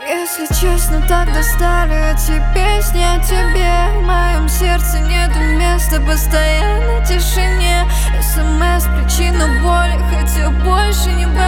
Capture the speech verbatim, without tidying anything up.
Если честно, так достали эти песни о тебе. В моем сердце нету места постоянной тишине. СМС причина боли, хотя больше не болит.